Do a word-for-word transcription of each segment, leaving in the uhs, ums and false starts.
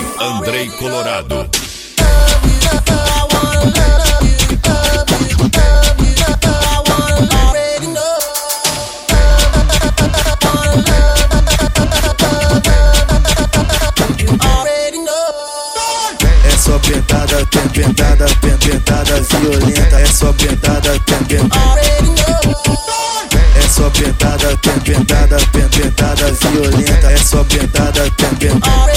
Andrei Colorado. É só pentada, pentada, pentada violenta. É só pentada, pentada. É só pentada, pentada, pentada violenta. É só pentada, pentada.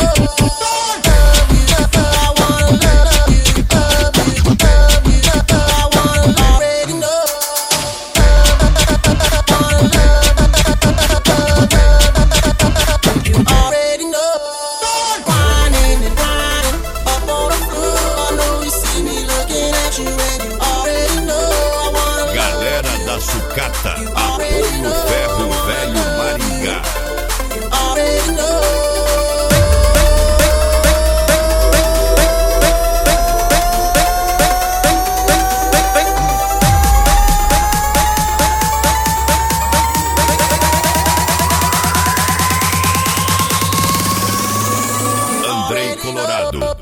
Galera da sucata, apoio Ferro Velho Maringá. Andrei Colorado.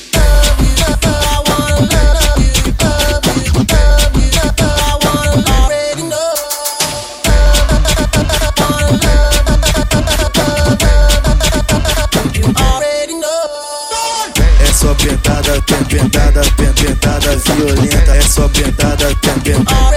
É só pentada, pentada, pentada violenta. É só pentada, pentada.